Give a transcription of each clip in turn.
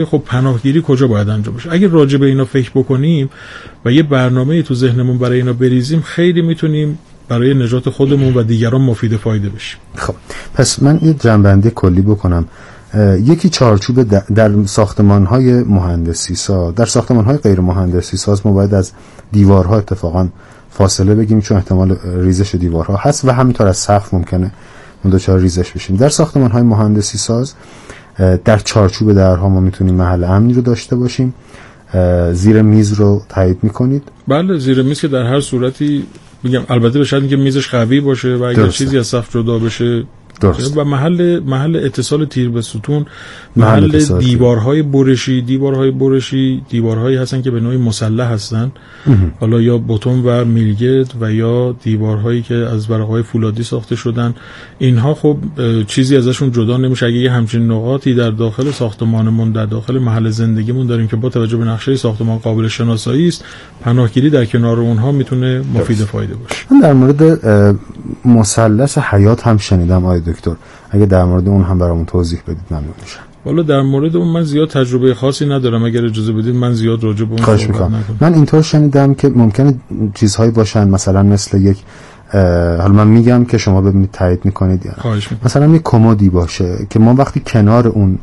خب پناهگیری کجا باید انجام بشه. اگه راجع به اینا فکر بکنیم و یه برنامه‌ای تو ذهنمون برای اینا بریزیم، خیلی میتونیم برای نجات خودمون و دیگران مفید فایده بشیم. خب پس من یه جنبندی کلی بکنم. یکی چارچوب در ساختمان‌های مهندسی ساز، در ساختمان‌های غیر مهندسی ساز ما باید از دیوارها اتفاقاً فاصله بگیریم، چون احتمال ریزش دیوارها هست و همینطور از سقف ممکنه اون دوچار ریزش بشیم. در ساختمان‌های مهندسی ساز در چارچوب درها ما میتونیم محل امنی رو داشته باشیم. زیر میز رو تایید میکنید؟ بله، زیر میز که در هر صورتی میگم، البته به شرطی که میزش قوی باشه و اگر چیزی از سقف جدا بشه درست. و محل اتصال تیر به ستون، محل دیوارهای برشی دیوارهایی هستن که به نوعی مسلح هستن، حالا یا بتون و میلگرد و یا دیوارهایی که از ورقهای فولادی ساخته شدن. اینها خب چیزی ازشون جدا نمیشه. اگه یه همچین نقاطی در داخل ساختمانمون، در داخل محل زندگیمون داریم که با توجه به نقشه ساختمان قابل شناسایی است، پناهگیری در کنار اونها میتونه مفید فایده باشه. من در مورد مثلث حیات هم شنیدم آقای دکتر، اگه در مورد اون هم برامون توضیح بدید ممنون میشم. والا در مورد اون من زیاد تجربه خاصی ندارم، اگر اجازه بدید من زیاد راجع به اون صحبت نکنم. من اینطور شنیدم که ممکنه چیزهایی باشن مثلا مثل یک حالا من میگم که شما ببینید تایید میکنید یا مثلا یک کمدی باشه که ما وقتی کنار اون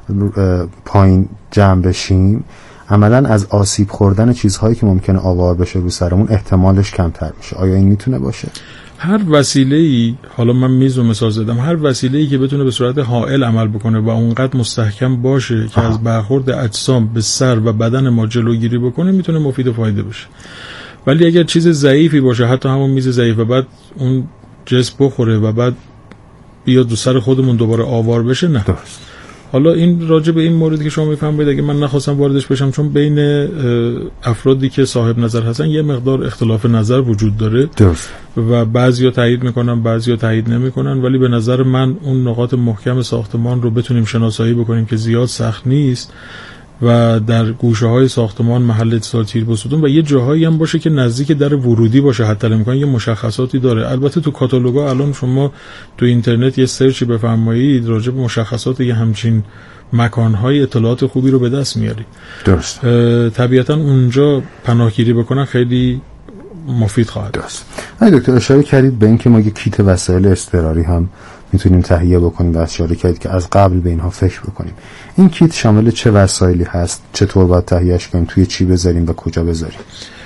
پایین جمع بشیم عملا از آسیب خوردن چیزهایی که ممکنه آوار بشه رو سرمون احتمالش کمتر میشه. آیا این میتونه باشه؟ هر وسیله‌ای، حالا من میز رو مثال زدم، هر وسیله‌ای که بتونه به صورت حائل عمل بکنه و اونقدر مستحکم باشه که از برخورد اجسام به سر و بدن ما جلوگیری بکنه، میتونه مفید و فایده بشه. ولی اگر چیز ضعیفی باشه، حتی همون میز ضعیف، و بعد اون جسم بخوره و بعد بیاد رو سر خودمون دوباره آوار بشه، نه. درست. حالا این راجع به این موردی که شما میفهمید، اگه من نخواستم واردش بشم، چون بین افرادی که صاحب نظر هستن یه مقدار اختلاف نظر وجود داره. درست. و بعضیا تایید میکنن، بعضیا تایید نمیکنن، ولی به نظر من اون نقاط محکم ساختمان رو بتونیم شناسایی بکنیم که زیاد سخت نیست و در گوشه های ساختمان محل اتصال تیر به ستون و یه جاهایی هم باشه که نزدیک در ورودی باشه، حتی امکان یه مشخصاتی داره. البته تو کاتالوگا الان شما تو اینترنت یه سرچی بفرمایید راجع به مشخصات یه همچین مکان‌های اطلاعات خوبی رو به دست میارید. درست. طبیعتا اونجا پناهگیری بکنن خیلی مفید خواهد. درست. دکتر اشاره کردید به اینکه ما یه کیت وسایل اضطراری هم میتونیم تهیه بکنیم و اشاره کردید که از قبل به اینها فکر بکنیم. این کیت شامل چه وسایلی هست؟ چطور باید تهیهش کنیم؟ توی چی بذاریم و کجا بذاریم؟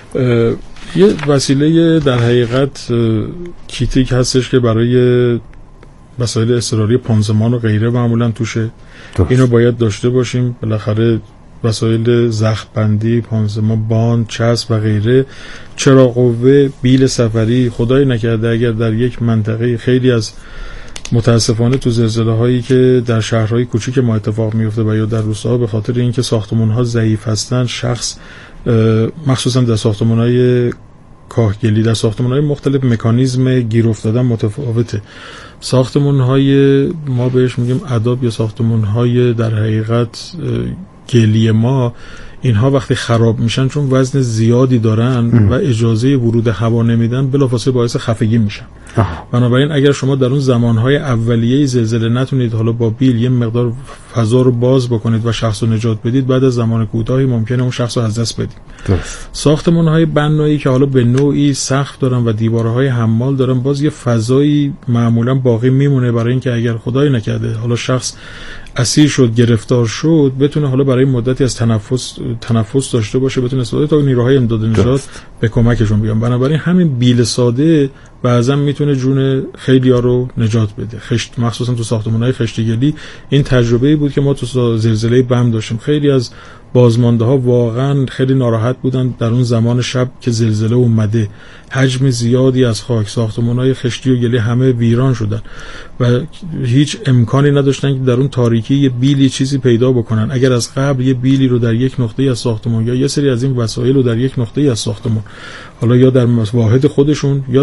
یه وسیله در حقیقت کیتی که هستش که برای وسایل اضطراری پانزمان و غیره معمولا توشه. اینو باید داشته باشیم. بالاخره وسایل زخم بندی، پانزمان، باند، چسب و غیره، چراغ قوه، بیل سفری. خدای نکرده اگر در یک منطقه خیلی از متاسفانه تو زلزله هایی که در شهرهای کوچیک ما اتفاق میفته و یا در روستاها به خاطر اینکه ساختمان ها ضعیف هستن، شخص مخصوصا در ساختمان های کاهگلی، در ساختمان های مختلف مکانیزم گیر افتادن متفاوته. ساختمان های ما بهش میگیم اداب یا ساختمان های در حقیقت گلی ما، اینها وقتی خراب میشن چون وزن زیادی دارن و اجازه ورود هوا نمیدن، بلافاصله باعث خفگی میشن. بنابراین اگر شما در اون زمانهای اولیه زلزله نتونید حالا با بیل یه مقدار فضا رو باز بکنید و شخص رو نجات بدید، بعد از زمان کوتاهی ممکنه اون شخص رو از دست بدید. ساختمان‌های بنایی که حالا به نوعی سقف دارن و دیوارهای حمال دارن، باز یه فضایی معمولا باقی میمونه برای اینکه اگر خدای نکرده حالا شخص اسیر شد، گرفتار شد، بتونه حالا برای مدتی از تنفس داشته باشه، بتونه استفاده تا نیروهای امداد نجات به کمکشون بیان. بنابراین همین بیل ساده بعضا میتونه جون خیلی‌ها رو نجات بده. خشت، مخصوصا تو ساختمان‌های خشتگلی، این تجربه‌ای بود که ما تو زلزله بم داشتیم. خیلی از بازمانده‌ها واقعا خیلی ناراحت بودن در اون زمان شب که زلزله اومده. حجم زیادی از خاک، ساختمان‌های خشتی و گلی همه ویران شدن و هیچ امکانی نداشتن که در اون تاریکی یه بیلی چیزی پیدا بکنن. اگر از قبل یه بیلی رو در یک نقطه از ساختمان یا یه سری از این وسایل رو در یک نقطه از ساختمان، حالا یا در واحد خودشون یا در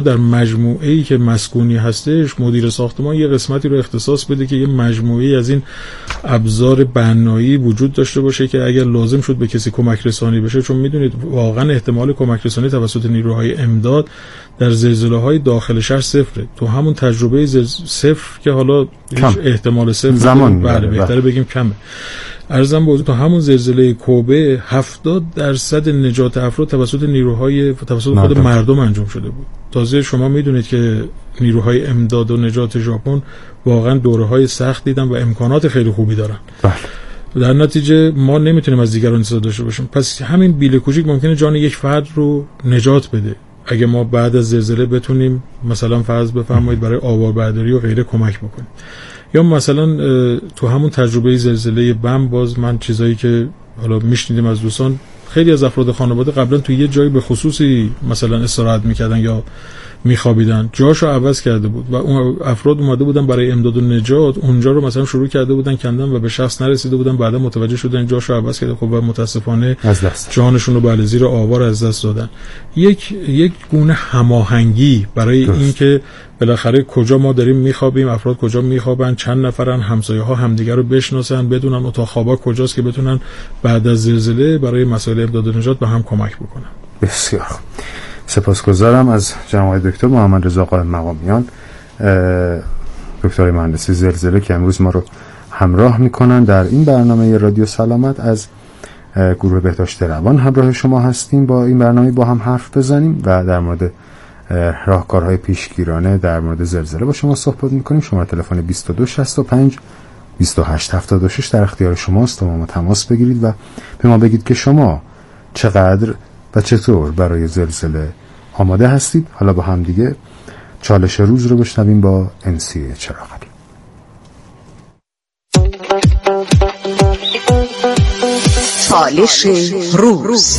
مجموعه‌ای که مسکونی هستش مدیر ساختمان یه قسمتی رو اختصاص بده که یه مجموعه‌ای از این ابزار بنایی وجود داشته باشه که اگر لازم شد به کسی کمک رسانی بشه، چون میدونید واقعا احتمال کمک رسانی توسط نیروهای امداد در زلزله‌های داخل شهر صفره. تو همون تجربه صفر که حالا احتمال صفر زمان بله بهتره بگیم کمه. عرضم به حضور تا همون زلزله کوبه 70% نجات افراد توسط خود مردم انجام شده بود. تازه شما میدونید که نیروهای امداد و نجات ژاپن واقعا دوره‌های سخت دیدن و امکانات خیلی خوبی دارن. در نتیجه ما نمیتونیم از دیگران انتظار داشته باشیم. پس همین بیل کوچیک ممکنه جان یک فرد رو نجات بده. اگه ما بعد از زلزله بتونیم مثلا فرض بفرمایید برای آواربرداری و غیره کمک بکنیم، یا مثلا تو همون تجربه زلزله بم باز من چیزایی که حالا میشنیدیم از دوستان، خیلی از افراد خانواده قبلا تو یه جایی به خصوصی مثلا استراحت میکردن یا میخوابیدن، جاشو عوض کرده بود و اون افراد اومده بودن برای امداد و نجات اونجا رو مثلا شروع کرده بودن کندن و به شخص نرسیده بودن، بعدا متوجه شدن جاشو عوض کرده. خب و متاسفانه جانشون رو به زیر آوار از دست دادن. یک گونه هماهنگی برای اینکه بالاخره کجا ما داریم میخوابیم، افراد کجا میخوابن، چند نفرن، همسایه‌ها همدیگه رو بشناسن، بدونن اتاق خوابا کجاست که بتونن بعد از زلزله برای مسائل امداد و نجات به هم کمک بکنن. بسیار سپاسگزارم از جناب دکتر محمد رضا قائم مقامیان، دکتر مهندسی زلزله که امروز ما رو همراه میکنن در این برنامه رادیو سلامت. از گروه بهداشت روان همراه شما هستیم با این برنامه با هم حرف بزنیم و در مورد راهکارهای پیشگیرانه در مورد زلزله با شما صحبت میکنیم. شماره تلفن 2265 2876 در اختیار شماست تا با ما تماس بگیرید و به ما بگید که شما چقدر و چطور برای زلزله آماده هستید. حالا با هم دیگه چالش روز رو بشنویم با انسی چراغلی. چالش روز.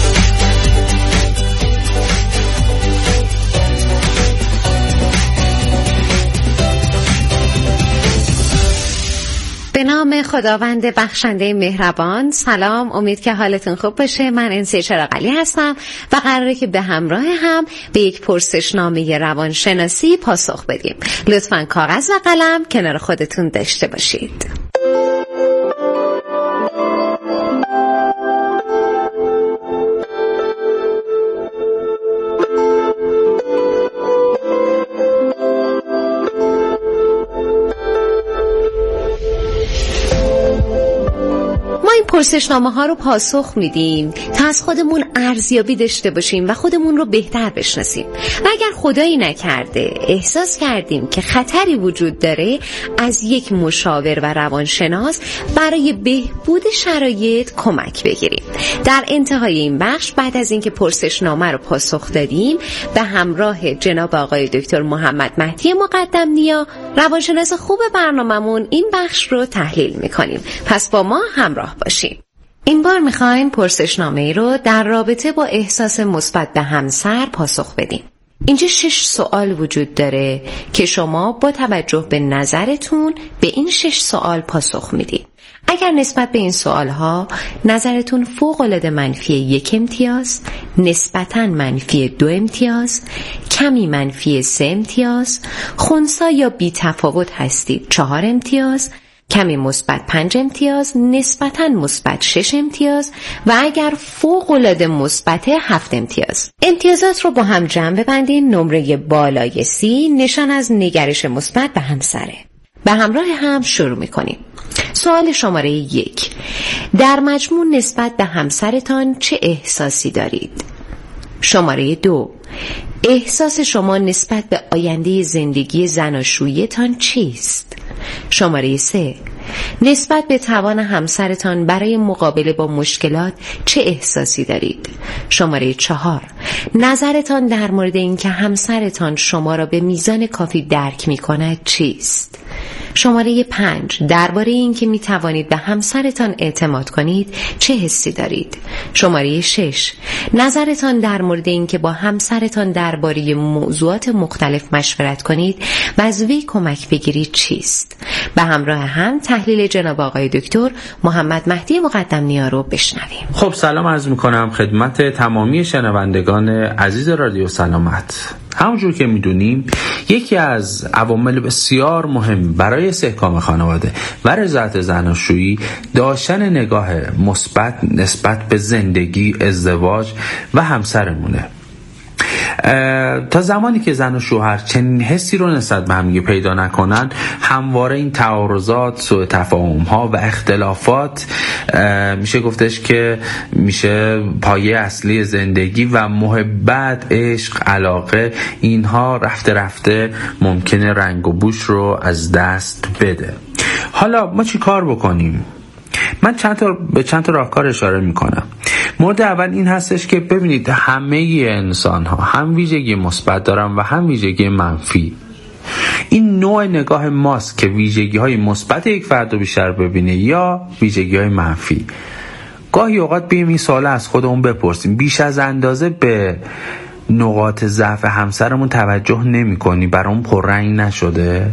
به نام خداوند بخشنده مهربان. سلام، امید که حالتون خوب باشه. من انسی چراغلی هستم و قراره که به همراه هم به یک پرسشنامه روانشناسی پاسخ بدیم. لطفاً کاغذ و قلم کنار خودتون داشته باشید. پرسشنامه ها رو پاسخ میدیم تا از خودمون ارزیابی داشته باشیم و خودمون رو بهتر بشناسیم و اگر خدایی نکرده احساس کردیم که خطری وجود داره، از یک مشاور و روانشناس برای بهبود شرایط کمک بگیریم. در انتهای این بخش بعد از اینکه پرسشنامه رو پاسخ دادیم به همراه جناب آقای دکتر محمد مهدی مقدم نیا، روانشناس خوب برنامه‌مون، این بخش رو تحلیل میکنیم. پس با ما همراه باشیم. این بار میخوایم پرسشنامه‌ای رو در رابطه با احساس مثبت به همسر پاسخ بدیم. اینجا 6 سوال وجود داره که شما با توجه به نظرتون به این 6 سوال پاسخ میدید. اگر نسبت به این سوالها نظرتون فوق‌العاده منفی 1 امتیاز، نسبتاً منفی 2 امتیاز، کمی منفی 3 امتیاز، خنثی یا بی تفاوت هستید 4 امتیاز، کمی مثبت 5 امتیاز، نسبتاً مثبت 6 امتیاز و اگر فوق‌العاده مثبت 7 امتیاز. امتیازات رو با هم جمع ببندین. نمره بالای 30 نشان از نگرش مثبت به همسره. به همراه هم شروع می‌کنیم. سوال شماره 1. در مجموع نسبت به همسرتان چه احساسی دارید؟ شماره 2. احساس شما نسبت به آینده زندگی زناشویی‌تان چیست؟ شماره 3. نسبت به توان همسرتان برای مقابله با مشکلات چه احساسی دارید؟ شماره 4. نظرتان در مورد اینکه همسرتان شما را به میزان کافی درک می‌کند چیست؟ شماره 5. درباره اینکه می توانید به همسرتان اعتماد کنید چه حسی دارید؟ شماره 6. نظرتان در مورد اینکه با همسرتان درباره موضوعات مختلف مشورت کنید و از وی کمک بگیرید چیست؟ به همراه هم تحلیل جناب آقای دکتر محمد مهدی مقدم نیا رو بشنویم. خب سلام عرض میکنم خدمت تمامی شنوندگان عزیز رادیو سلامت. همونجور که میدونیم یکی از عوامل بسیار مهم برای استحکام خانواده و رضایت زناشویی داشتن نگاه مثبت نسبت به زندگی، ازدواج و همسرمونه. تا زمانی که زن و شوهر چنین حسی رو نسبت به هم پیدا نکنن، همواره این تعارضات، سوء تفاهم‌ها و اختلافات میشه گفتش که میشه پایه اصلی زندگی و محبت، عشق، علاقه، اینها رفته رفته ممکنه رنگ و بوش رو از دست بده. حالا ما چی کار بکنیم؟ من چند تا راهکار اشاره میکنم. مورد اول این هستش که ببینید همه انسان ها هم ویژگی مثبت دارن و هم ویژگی منفی. این نوع نگاه ماست که ویژگی های مثبت یک فرد رو بیشتر ببینه یا ویژگی های منفی. گاهی اوقات بیایم این سوال از خودمون بپرسیم: بیش از اندازه به نقاط ضعف همسرمون توجه نمی کنی؟ برامون پررنگ نشده؟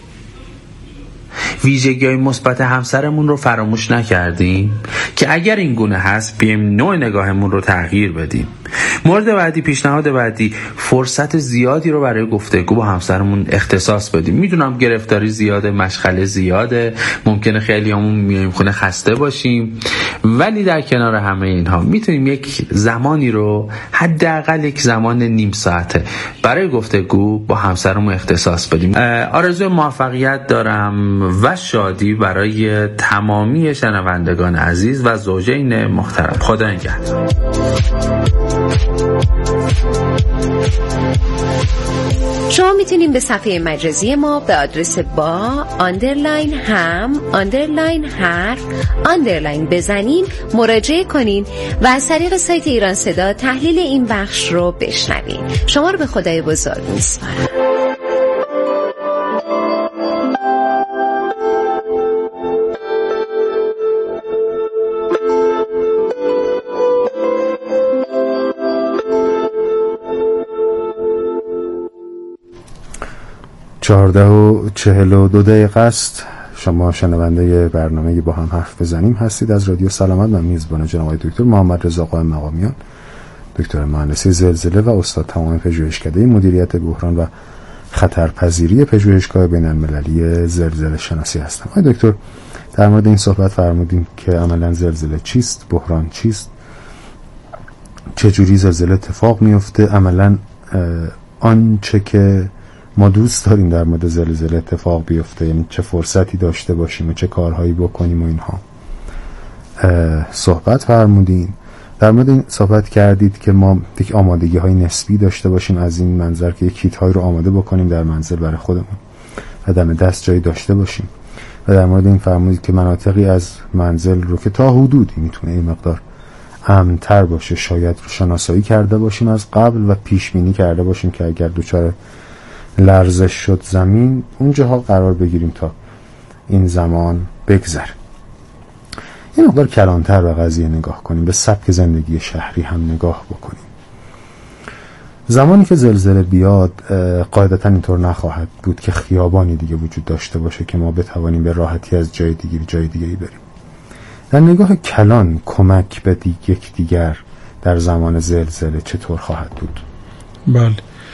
ویژگی‌های مثبت همسرمون رو فراموش نکردیم؟ که اگر این گونه هست بیایم نوع نگاهمون رو تغییر بدیم. مورد بعدی، پیشنهاد بعدی، فرصت زیادی رو برای گفتگو با همسرمون اختصاص بدیم. میدونم گرفتاری زیاده، مشغله زیاده، ممکنه خیلیامون میایم خونه خسته باشیم، ولی در کنار همه اینها میتونیم یک زمانی رو، حداقل یک زمان نیم ساعته، برای گفتگو با همسرمون اختصاص بدیم. آرزوی موفقیت دارم و شادی برای تمامی شنوندگان عزیز و زوجین محترم. خدا نگهدار. شما میتونید به صفحه مجازی ما به آدرس با_هم_حرف_ بزنین، مراجعه کنین و از طریق سایت ایران صدا تحلیل این بخش رو بشنوین. شما رو به خدای بزرگ میسپارم. 14:42 است. شما شنونده برنامه با هم حرف بزنیم هستید از رادیو سلامت. من میزبان جناب آقای دکتر محمد رضا قائم مقامیان، دکتر مهندسی زلزله و استاد تمام پژوهشکده مدیریت بحران و خطرپذیری پژوهشگاه بین‌المللی زلزله شناسی هستم. آقای دکتر، در مورد این صحبت فرمودیم که عملاً زلزله چیست، بحران چیست، چجوری زلزله اتفاق میفته، عملاً آنچه که ما دوست داریم در مورد زلزله اتفاق بیفته، یعنی چه فرصتی داشته باشیم و چه کارهایی بکنیم و اینها صحبت فرمودین. در مورد این صحبت کردید که ما یک آمادگی های نسبی داشته باشیم از این منظر که یک کیت های رو آماده بکنیم در منزل برای خودمون و دم دست جایی داشته باشیم. و در مورد این فرمودید که مناطقی از منزل رو که تا حدودی میتونه این مقدار امن‌تر باشه شاید رو شناسایی کرده باشیم از قبل و پیش بینی کرده باشیم که اگر دچار لرزش شد زمین اونجاها قرار بگیریم تا این زمان بگذره. این مقدار کلانتر به قضیه نگاه کنیم، به سبک زندگی شهری هم نگاه بکنیم. زمانی که زلزله بیاد قاعدتا اینطور نخواهد بود که خیابانی دیگه وجود داشته باشه که ما بتوانیم به راحتی از جای دیگه‌ای بریم. در نگاه کلان کمک به یکدیگر در زمان زلزله چطور خواهد بود؟ بله،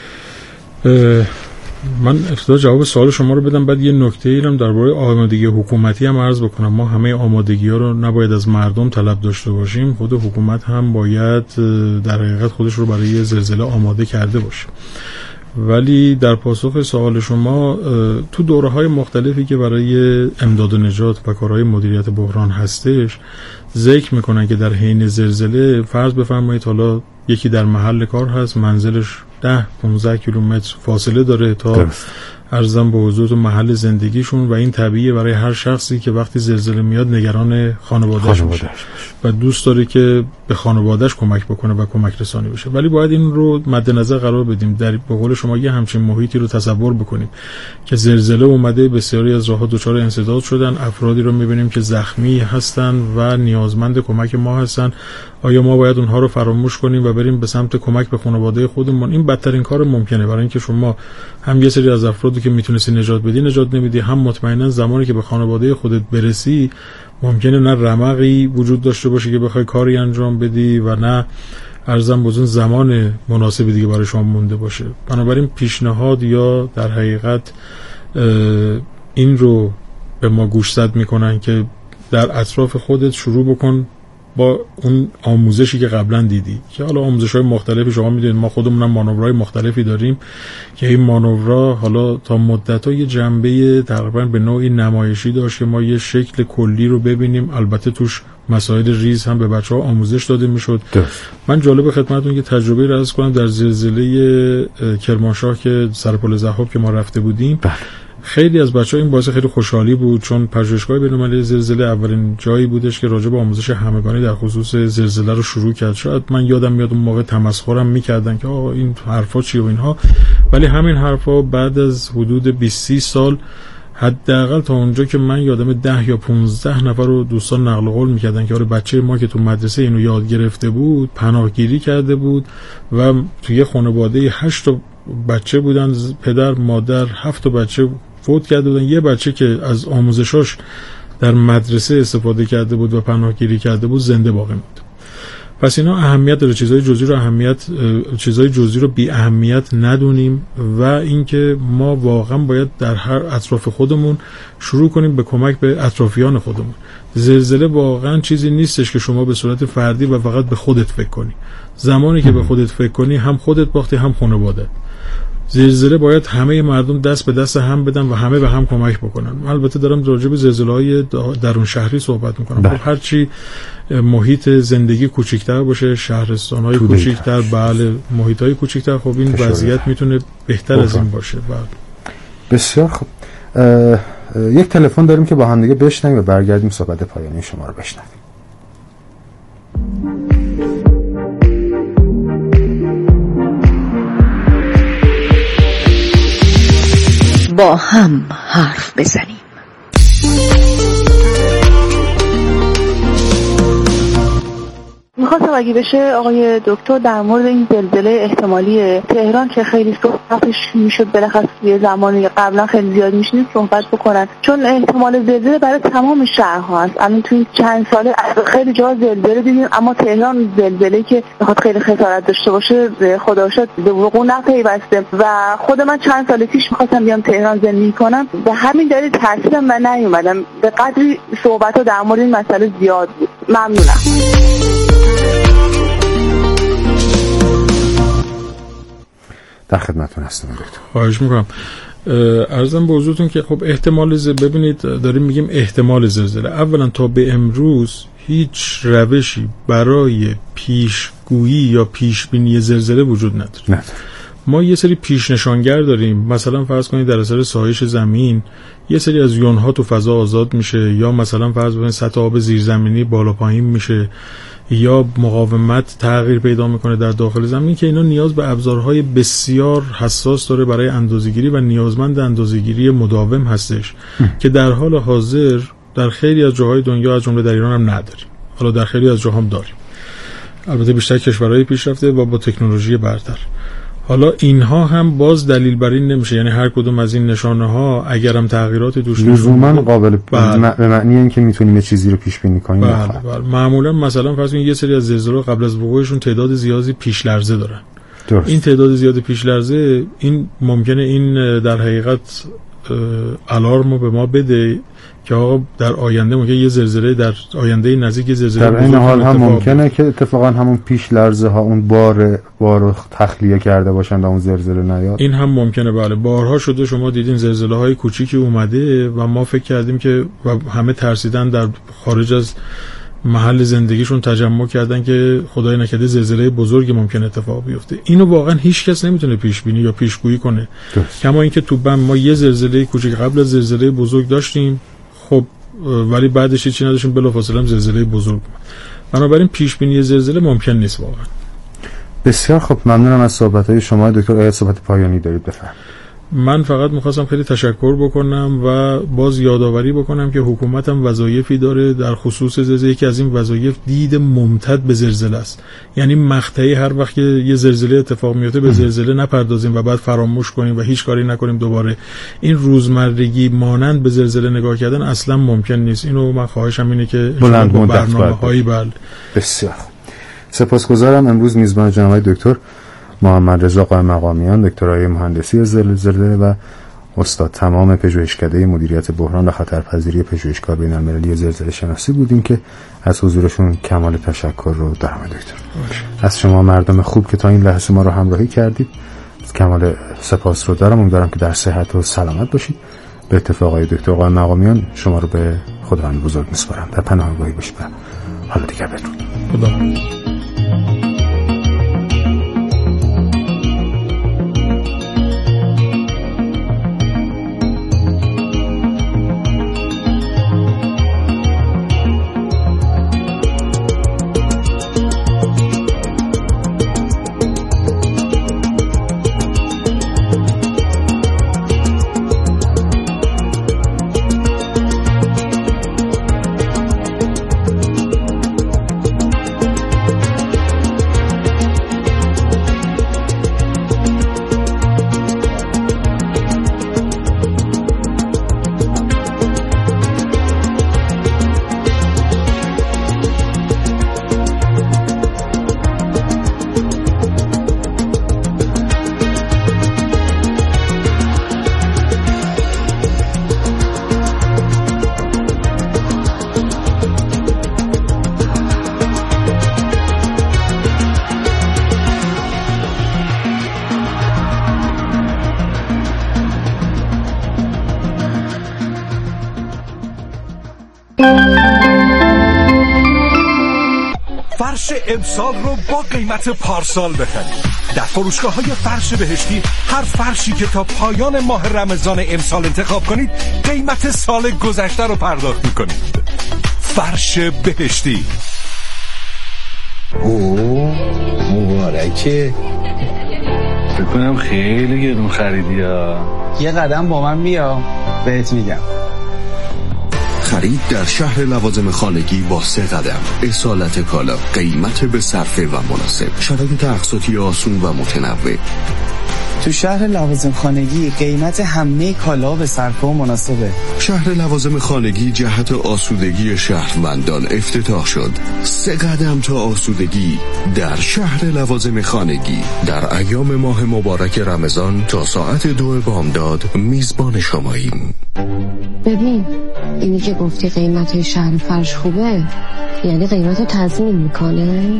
من ابتدا جواب سوال شما رو بدم، بعد یه نکته ایرم درباره آمادگی حکومتی هم عرض بکنم. ما همه آمادگی‌ها رو نباید از مردم طلب داشته باشیم، خود حکومت هم باید در حقیقت خودش رو برای زلزله آماده کرده باشه. ولی در پاسخ سوال شما، تو دوره‌های مختلفی که برای امداد و نجات و کارهای مدیریت بحران هستش ذکر میکنن که در حین زلزله فرض بفرمایید حالا یکی در محل کار هست، منزلش 10-15 کیلومتر فاصله داره تا ارزم به حضور محل زندگیشون و این طبیعیه برای هر شخصی که وقتی زلزله میاد نگران خانواده‌اش میشه و دوست داره که به خانواده‌اش کمک بکنه و کمک رسانی بشه. ولی باید این رو مد نظر قرار بدیم، در به قول شما یه همچین محیطی رو تصور بکنیم که زلزله اومده، بسیاری از راه‌ها دچار انسداد شدن، افرادی رو می‌بینیم که زخمی هستن و نیازمند کمک ما هستن. آیا ما باید اونها رو فراموش کنیم و بریم به سمت کمک به خانواده خودمون؟ این بدترین کار ممکنه، برای اینکه شما هم یه سری از افرادی که میتونستی نجات بدی نجات نمیدی، هم مطمئنا زمانی که به خانواده خودت برسی ممکنه نه رمقی وجود داشته باشه که بخوای کاری انجام بدی و نه ارزم بزن زمان مناسبی دیگه برای شما مونده باشه. بنابراین پیشنهاد یا در حقیقت این رو به ما گوشزد میکنن که در اطراف خودت شروع بکن با اون آموزشی که قبلا دیدی، که حالا آموزش‌های مختلفی شما میدونید ما خودمونم مانورهای مختلفی داریم که این مانورها حالا تا مدت‌ها یه جنبه تقریبا به نوعی نمایشی داشت که ما یه شکل کلی رو ببینیم، البته توش مسائل ریز هم به بچه‌ها آموزش داده میشد. من جالب خدمتتون که تجربه رو عرض کنم در زلزله کرمانشاه که سر پل ضحاک که ما رفته بودیم، خیلی از بچه‌ها این باعث خیلی خوشحالی بود، چون پژوهشگاه بین‌المللی زلزله اولین جایی بودش که راجع به آموزش همگانی در خصوص زلزله رو شروع کرد. شاید من یادم میاد اون موقع تمسخرم می‌کردن که آقا این حرفا چیه و اینها، ولی همین حرفا بعد از حدود 20-30 سال حداقل تا اونجا که من یادم 10 یا 15 نفر رو دوستان نقل قول می‌کردن که آره بچه ما که تو مدرسه اینو یاد گرفته بود، پناهگیری کرده بود و توی خانواده 8 تا بچه بودن، پدر مادر 7 تا بچه فوت کرده بودن، یه بچه که از آموزشاش در مدرسه استفاده کرده بود و پناهگیری کرده بود زنده باقی موند. پس اینا اهمیت داره، چیزای جزئی رو بی اهمیت ندونیم و اینکه ما واقعا باید در هر اطراف خودمون شروع کنیم به کمک به اطرافیان خودمون. زلزله واقعا چیزی نیستش که شما به صورت فردی و فقط به خودت فکر کنی. زمانی که به خودت فکر کنی هم خودت باختی هم خانواده. زلزله باید همه مردم دست به دست هم بدن و همه به هم کمک بکنن. البته دارم راجع به زلزله‌های درون شهری صحبت میکنم. خب هرچی محیط زندگی کوچکتر باشه، شهرستان‌های کوچکتر، بله محیط‌های کوچکتر، خب این وضعیت میتونه بهتر از این باشه. بله بسیار خوب. یک تلفن داریم که با هم دیگه بشنویم و برگردیم صحبت پایانی شما رو بشنویم. با هم حرف بزنیم. میخواستم اگه بشه آقای دکتر در مورد این زلزله احتمالی تهران که خیلی صحبتش میشد بالاخره یه زمانی قبلا خیلی زیاد میشنید صحبت بکنن، چون احتمال زلزله برای تمام شهرها هست. الان توی چند ساله خیلی جا زلزله دیدیم، اما تهران زلزله که بخواد خیلی خسارت داشته باشه خدا رو شکر به وقوع نپیوسته و خود من چند سال پیش میخواستم بیام تهران زندگی کنم، به همین دلیل ترسیدم و نیومدم. به قدری صحبت‌ها در مورد این مسئله زیاد بود. ممنونم. در خدمتتون هستم دکتر. خواهش میکنم. عرضم به حضورتون که خب ببینید داریم میگیم احتمال زلزله. اولا تا به امروز هیچ روشی برای پیشگویی یا پیشبینی زلزله وجود نداره. ما یه سری پیشنشانگر داریم، مثلا فرض کنید در اثر سایش زمین یه سری از یونها تو فضا آزاد میشه، یا مثلا فرض کنید سطح آب زیرزمینی بالا پایین میشه، یا مقاومت تغییر پیدا میکنه در داخل زمین، که اینا نیاز به ابزارهای بسیار حساس داره برای اندازه‌گیری و نیازمند اندازه‌گیری مداوم هستش که در حال حاضر در خیلی از جاهای دنیا از جمله در ایران هم نداریم. حالا در خیلی از جاها هم داریم، البته بیشتر کشورهای پیشرفته و با تکنولوژی برتر. حالا اینها هم باز دلیل بر این نمیشه، یعنی هر کدوم از این نشانه ها اگرم تغییراتی توش لزوما قابل به معنی اینکه میتونیم یه چیزی رو پیش بینی کنیم. بله. معمولا مثلا فرض کنید یه سری از زلزله قبل از وقوعشون تعداد زیادی پیش لرزه دارن. درست. این تعداد زیاد پیش لرزه این ممکنه این در حقیقت الارم رو به ما بده که آقا در آینده ممکنه یه زلزله در آینده نزدیک زلزله در این حال هم ممکنه که اتفاقا همون پیش لرزه ها اون بار رو تخلیه کرده باشن و اون زلزله نیاد. این هم ممکنه. بله بارها شده شما دیدین زلزله های کوچیکی اومده و ما فکر کردیم که و همه ترسیدن در خارج از محل زندگیشون تجمع کردن که خدای نکرده زلزله بزرگی ممکن اتفاق بیفته. اینو واقعا هیچ کس نمیتونه پیش بینی یا پیشگویی کنه. کما اینکه تو بم ما یه زلزله کوچیک قبل از زلزله بزرگ داشتیم، خب ولی بعدش چیزی نداشتیم، بلافاصله هم زلزله بزرگ. بنابراین پیش بینی زلزله ممکن نیست واقعا. بسیار خب، ممنونم از صحبت‌های شما دکتر. آیا صحبت پایانی دارید؟ بفرمایید. من فقط میخواستم خیلی تشکر بکنم و باز یادآوری بکنم که حکومت هم وظایفی داره در خصوص زلزله. یکی از این وظایف دید ممتد به زلزله است، یعنی مقطعی هر وقت یه زلزله اتفاق میفته به زلزله نپردازیم و بعد فراموش کنیم و هیچ کاری نکنیم دوباره. این روزمرگی مانند به زلزله نگاه کردن اصلا ممکن نیست. اینو من خواهشم اینه که بلند مدت برنامه‌هایی بله. بسیار سپاسگزارم. امروز میزبان جناب دکتر محمد رضا قائم مقامیان، دکترای مهندسی زلزله و استاد تمام پژوهشکده مدیریت بحران و خطرپذیری پژوهشگاه بین‌المللی زلزله شناسی بودیم که از حضورشون کمال تشکر رو دارم. دکتر از شما مردم خوب که تا این لحظه ما رو همراهی کردید کمال سپاس رو دارم. امیدوارم که در صحت و سلامت باشید. به اتفاق آقای دکتر قائم مقامیان شما رو به خداوند بزرگ میسپارم. در پناهگاهی باشید. حالا دیگه بدرود. خدا. فرش امسال رو با قیمت پارسال بخرید. در فروشگاه‌های فرش بهشتی هر فرشی که تا پایان ماه رمضان امسال انتخاب کنید قیمت سال گذشته رو پرداخت می‌کنید. فرش بهشتی. مبارکه. بکنم خیلی گرون خریدی ها. یه قدم با من بیا بهت میگم. خرید در شهر لوازم خانگی با 3 قدم. اصالت کالا، قیمت به صرفه و مناسب، شرایط اقساطی آسون و متنوع. تو شهر لوازم خانگی قیمت همه کالا به صرفه و مناسبه. شهر لوازم خانگی جهت آسودگی شهروندان افتتاح شد. 3 قدم تا آسودگی در شهر لوازم خانگی. در ایام ماه مبارک رمضان تا ساعت 2 بامداد میزبان شماییم. ببین اینی که گفتی قیمت شهر فرش خوبه یعنی قیمت رو تضمین میکنه؟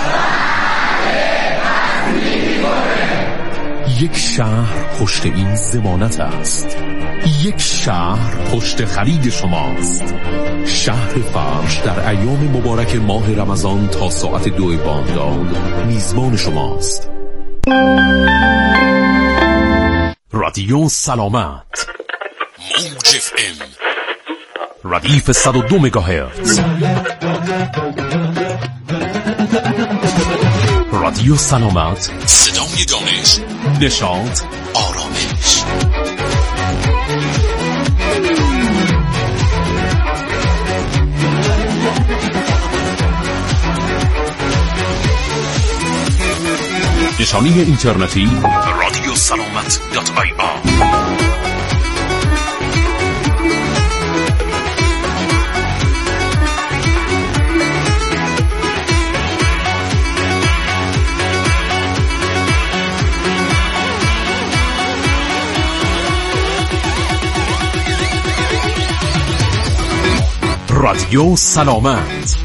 یک شهر پشت این ضمانت است. یک شهر پشت خرید شماست. شهر فرش در ایام مبارک ماه رمضان تا ساعت 2 بامداد میزبان شماست. رادیو سلامت موج اف ام ردیف 102 مگاهرتز. رادیو سلامت، صدای دانش، نشاط، آرامش. نشانی اینترنتی رادیو سلامت.ir. رادیو سلامت.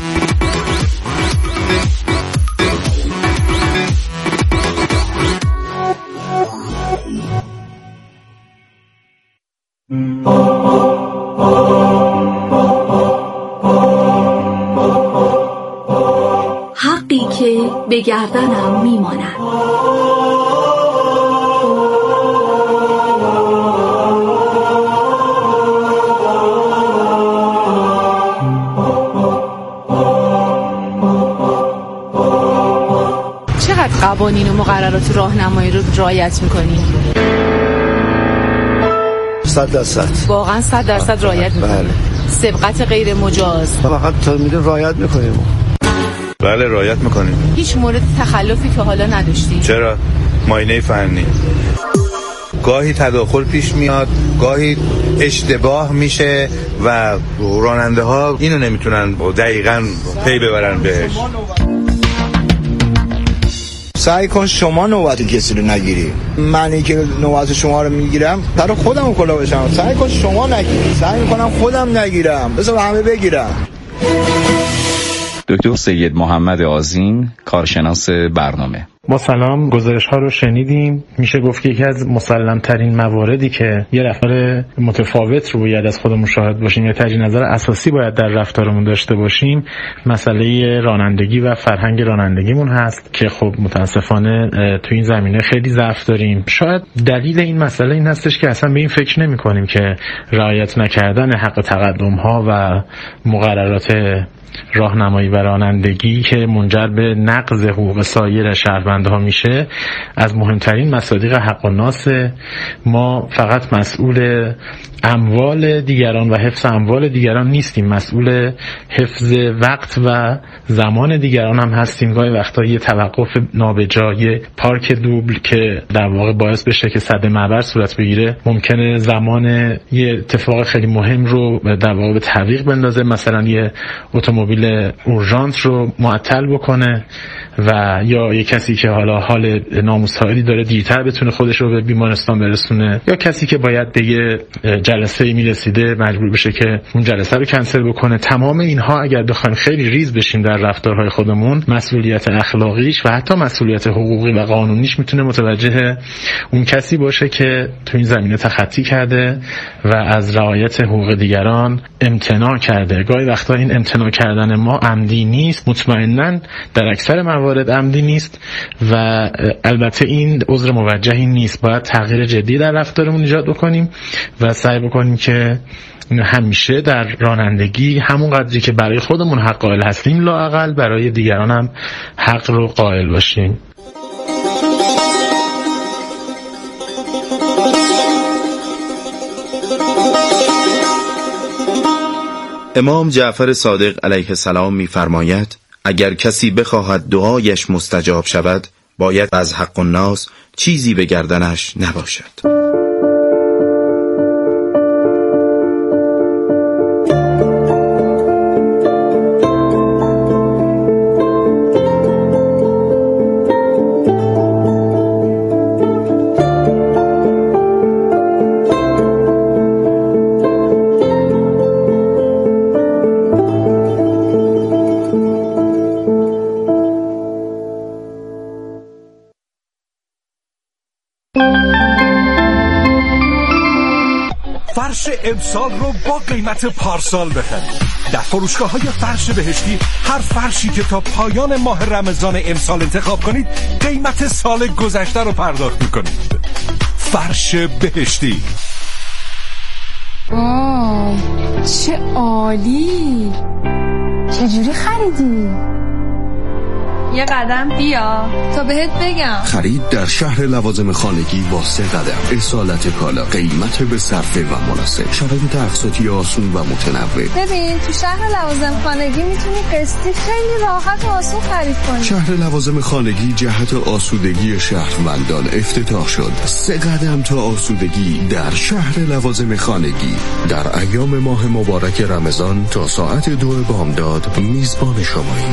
حقی که به گردنم میماند. قوانین و مقررات راهنمایی رو رعایت می‌کنی؟ 100%. واقعا 100% رعایت می‌کنی؟ بله. سبقت غیر مجاز فقط تا میدون رعایت می‌کنیم. بله رعایت می‌کنیم. هیچ مورد تخلفی که حالا نداشتی؟ چرا؟ معاینه فنی. گاهی تداخل پیش میاد، گاهی اشتباه میشه و راننده ها اینو نمیتونن دقیقاً پی ببرن بهش. سعی کن شما نوبت کسی رو نگیری. منی که نوبت شما رو میگیرم سر خودم کلا بشم. سعی کن شما نگیری. سعی میکنم خودم نگیرم، بذار همه بگیرم. دکتر سید محمد آذین، کارشناس برنامه. با سلام، گزارش ها رو شنیدیم. میشه گفت که یکی از مسلم ترین مواردی که یه رفتار متفاوت رو باید از خودمون شاهد باشیم یا تجدید نظر اساسی باید در رفتارمون داشته باشیم مسئله رانندگی و فرهنگ رانندگیمون هست که خب متاسفانه تو این زمینه خیلی ضعف داریم. شاید دلیل این مسئله این هستش که اصلا به این فکر نمی کنیم که رعایت نکردن حق تقدم ها و مقررات راهنمایی و رانندگی که منجر به نقض حقوق سایر شهروندها میشه از مهمترین مصادیق حق الناس. ما فقط مسئول اموال دیگران و حفظ اموال دیگران نیستیم، مسئول حفظ وقت و زمان دیگران هم هستیم. گاهی وقتا یه توقف نابجای پارک دوبل که در واقع باعث بشه که سد معبر صورت بگیره ممکنه زمان یه اتفاق خیلی مهم رو در واقع به تعویق بندازه، مثلا یه اتومبیل اورژانس رو معطل بکنه و یا یه کسی که حالا حال نامساعدی داره دیرتر بتونه خودش رو به بیمارستان برسونه، یا کسی که باید به یه جلسه میرسیده مجبور بشه که اون جلسه رو کنسل بکنه. تمام اینها اگر بخوایم خیلی ریز بشیم در رفتارهای خودمون، مسئولیت اخلاقیش و حتی مسئولیت حقوقی و قانونیش میتونه متوجه اون کسی باشه که تو این زمینه تخطی کرده و از رعایت حقوق دیگران امتناع کرده. گاهی وقتا این امتناع کردن ما عمدی نیست، مطمئناً در اکثر موارد عمدی نیست و البته این عذر موجهی نیست. باید تغییر جدی در رفتارمون ایجاد بکنیم و سعی بکنیم که همیشه در رانندگی همون قدری که برای خودمون حق قائل هستیم لااقل برای دیگران هم حق رو قائل باشیم. امام جعفر صادق علیه السلام می‌فرماید اگر کسی بخواهد دعایش مستجاب شود باید از حق الناس چیزی به گردنش نباشد. فرش امسال رو با قیمت پارسال بخرید. در فروشگاه‌های فرش بهشتی هر فرشی که تا پایان ماه رمضان امسال انتخاب کنید قیمت سال گذشته رو پرداخت می‌کنید. فرش بهشتی. چه عالی! چجوری خریدی؟ یه قدم بیا تا بهت بگم. خرید در شهر لوازم خانگی با 3 قدم. اصالت کالا، قیمت به صرفه و مناسب، شرایط اقساطی آسون و متنوع. ببین تو شهر لوازم خانگی میتونی قسطی خیلی راحت و آسون خرید کنی. شهر لوازم خانگی جهت آسودگی شهروندان افتتاح شد. 3 قدم تا آسودگی در شهر لوازم خانگی. در ایام ماه مبارک رمضان تا ساعت 2 بامداد میزبان شماییم.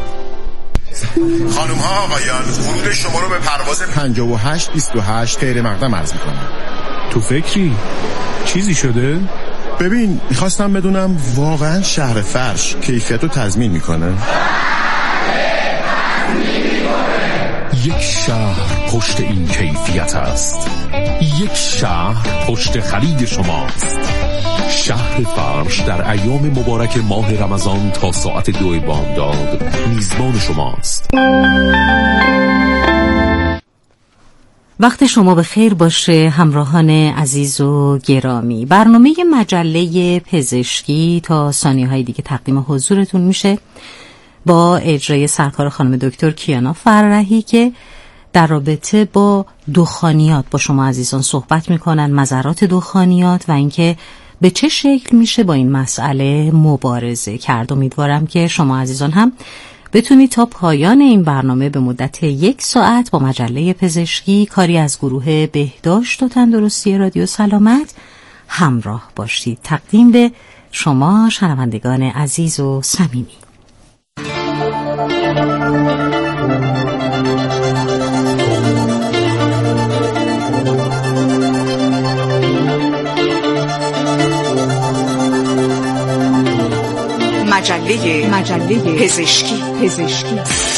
خانم ها آقایان، ورود شما رو به پرواز 5828 غیر مقدم عرض میکنم. تو فکری؟ چیزی شده؟ ببین میخواستم بدونم واقعا شهر فرش کیفیت رو تضمین میکنه؟ یک شهر پشت این کیفیت است. یک شهر پشت خرید شماست. شهر فرش در ایام مبارک ماه رمضان تا ساعت 2 بامداد میزبان شماست. وقت شما به خیر باشه همراهان عزیز و گرامی. برنامه مجله پزشکی تا ثانیه‌های دیگه تقدیم حضورتون میشه با اجرای سرکار خانم دکتر کیانا فرحی که در رابطه با دخانیات با شما عزیزان صحبت میکنن، مضرات دخانیات و اینکه به چه شکل میشه با این مسئله مبارزه کرد. امیدوارم که شما عزیزان هم بتونید تا پایان این برنامه به مدت 1 ساعت با مجله پزشکی کاری از گروه بهداشت و تندرستی رادیو سلامت همراه باشید. تقدیم به شما شنوندگان عزیز و صمیمی. مجله پزشکی